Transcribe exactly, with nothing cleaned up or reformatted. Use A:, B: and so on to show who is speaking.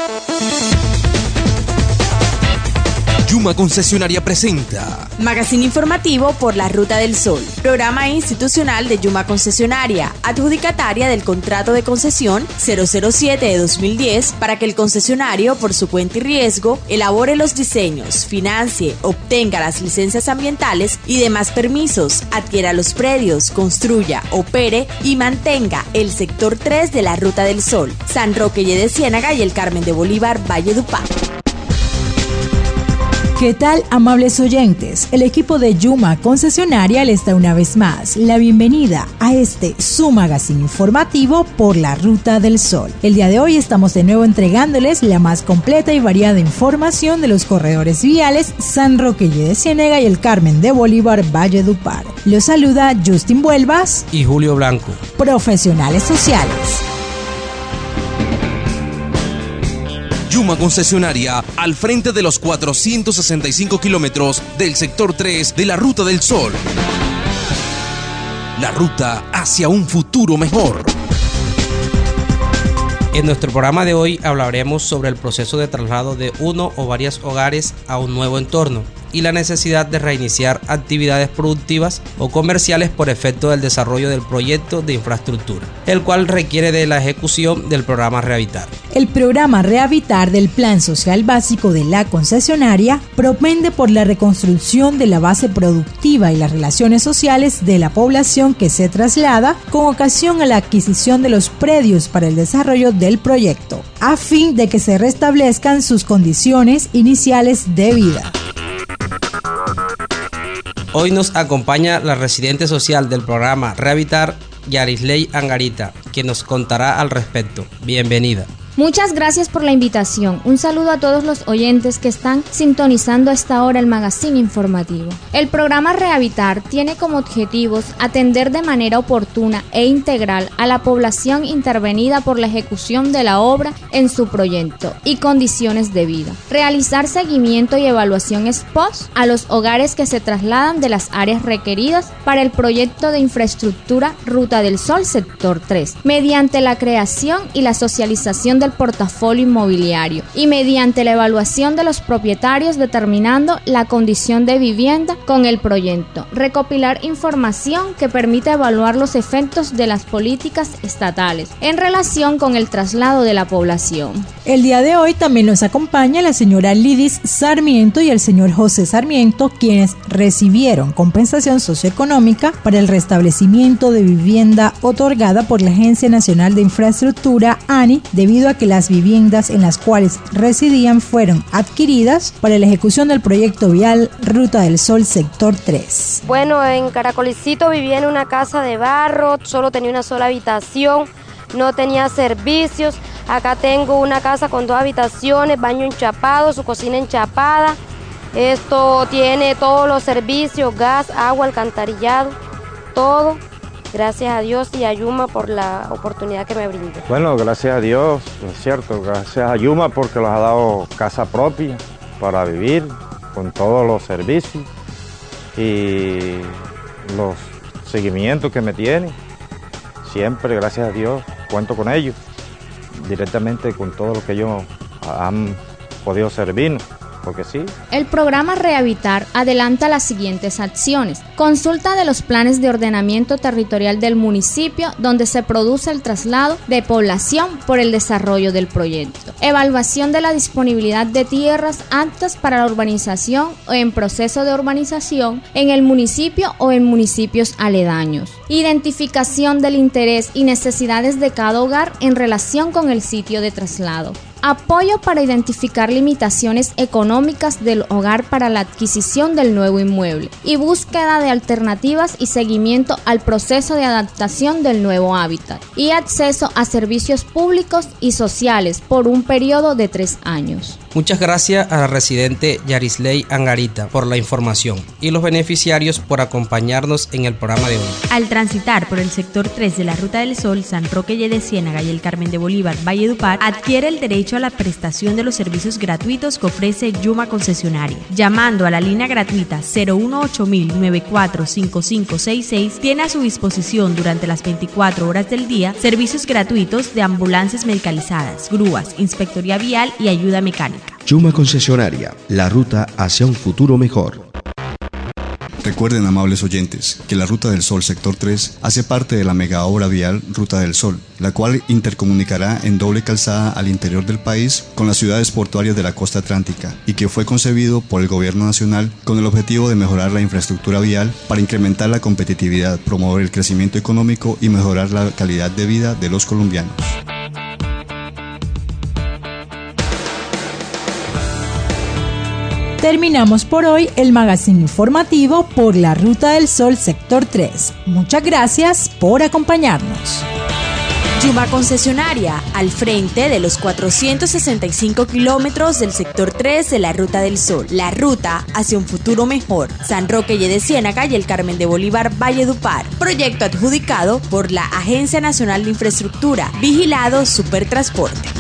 A: Yuma Concesionaria presenta
B: Magazine informativo por la Ruta del Sol, programa institucional de Yuma Concesionaria, adjudicataria del contrato de concesión cero cero siete de dos mil diez para que el concesionario, por su cuenta y riesgo, elabore los diseños, financie, obtenga las licencias ambientales y demás permisos, adquiera los predios, construya, opere y mantenga el sector tres de la Ruta del Sol, San Roque de Ciénaga y el Carmen de Bolívar, Valledupar.
C: ¿Qué tal, amables oyentes? El equipo de Yuma Concesionaria les da una vez más la bienvenida a este su magazine informativo por la Ruta del Sol. El día de hoy estamos de nuevo entregándoles la más completa y variada información de los corredores viales San Roque de Ciénaga y el Carmen de Bolívar, Valledupar. Los saluda Justin Vuelvas
D: y Julio Blanco,
C: profesionales sociales.
A: Yuma Concesionaria, al frente de los cuatrocientos sesenta y cinco kilómetros del sector tres de la Ruta del Sol. La ruta hacia un futuro mejor.
D: En nuestro programa de hoy hablaremos sobre el proceso de traslado de uno o varios hogares a un nuevo entorno y la necesidad de reiniciar actividades productivas o comerciales por efecto del desarrollo del proyecto de infraestructura, el cual requiere de la ejecución del programa Rehabitar.
C: El programa Rehabitar del Plan Social Básico de la concesionaria propende por la reconstrucción de la base productiva y las relaciones sociales de la población que se traslada con ocasión a la adquisición de los predios para el desarrollo del proyecto, a fin de que se restablezcan sus condiciones iniciales de vida.
D: Hoy nos acompaña la residente social del programa Rehabitar, Yarisley Angarita, quien nos contará al respecto. Bienvenida.
E: Muchas gracias por la invitación. Un saludo a todos los oyentes que están sintonizando a esta hora el magazine informativo. El programa Rehabitar tiene como objetivos atender de manera oportuna e integral a la población intervenida por la ejecución de la obra en su proyecto y condiciones de vida. Realizar seguimiento y evaluación ex post a los hogares que se trasladan de las áreas requeridas para el proyecto de infraestructura Ruta del Sol Sector tres, mediante la creación y la socialización de portafolio inmobiliario y mediante la evaluación de los propietarios determinando la condición de vivienda con el proyecto, recopilar información que permita evaluar los efectos de las políticas estatales en relación con el traslado de la población.
C: El día de hoy también nos acompaña la señora Lidis Sarmiento y el señor José Sarmiento, quienes recibieron compensación socioeconómica para el restablecimiento de vivienda otorgada por la Agencia Nacional de Infraestructura, A N I, debido a que las viviendas en las cuales residían fueron adquiridas para la ejecución del proyecto vial Ruta del Sol Sector tres.
F: Bueno, en Caracolicito vivía en una casa de barro, solo tenía una sola habitación, no tenía servicios. Acá tengo una casa con dos habitaciones, baño enchapado, su cocina enchapada. Esto tiene todos los servicios, gas, agua, alcantarillado, todo. Gracias a Dios y a Yuma por la oportunidad que me brindó.
G: Bueno, gracias a Dios, es cierto, gracias a Yuma porque nos ha dado casa propia para vivir con todos los servicios y los seguimientos que me tienen. Siempre, gracias a Dios, cuento con ellos, directamente con todo lo que ellos han podido servirnos. Porque sí.
E: El programa Rehabitar adelanta las siguientes acciones: consulta de los planes de ordenamiento territorial del municipio donde se produce el traslado de población por el desarrollo del proyecto, evaluación de la disponibilidad de tierras aptas para la urbanización o en proceso de urbanización en el municipio o en municipios aledaños, identificación del interés y necesidades de cada hogar en relación con el sitio de traslado, apoyo para identificar limitaciones económicas del hogar para la adquisición del nuevo inmueble y búsqueda de alternativas y seguimiento al proceso de adaptación del nuevo hábitat y acceso a servicios públicos y sociales por un periodo de tres años.
D: Muchas gracias a la residente Yarisley Angarita por la información y los beneficiarios por acompañarnos en el programa de hoy.
B: Al transitar por el sector tres de la Ruta del Sol, San Roque de Ciénaga y el Carmen de Bolívar, Valledupar, adquiere el derecho derecho a la prestación de los servicios gratuitos que ofrece Yuma Concesionaria. Llamando a la línea gratuita cero uno ocho mil nueve cuatro cinco cinco seis seis, tiene a su disposición durante las veinticuatro horas del día servicios gratuitos de ambulancias medicalizadas, grúas, inspectoría vial y ayuda mecánica.
H: Yuma Concesionaria, la ruta hacia un futuro mejor.
I: Recuerden, amables oyentes, que la Ruta del Sol Sector tres hace parte de la mega obra vial Ruta del Sol, la cual intercomunicará en doble calzada al interior del país con las ciudades portuarias de la costa atlántica y que fue concebido por el Gobierno Nacional con el objetivo de mejorar la infraestructura vial para incrementar la competitividad, promover el crecimiento económico y mejorar la calidad de vida de los colombianos.
C: Terminamos por hoy el magazine informativo por la Ruta del Sol Sector tres. Muchas gracias por acompañarnos.
B: Yuma Concesionaria, al frente de los cuatrocientos sesenta y cinco kilómetros del sector tres de la Ruta del Sol. La ruta hacia un futuro mejor. San Roque de Ciénaga y el Carmen de Bolívar Valledupar. Proyecto adjudicado por la Agencia Nacional de Infraestructura. Vigilado Supertransporte.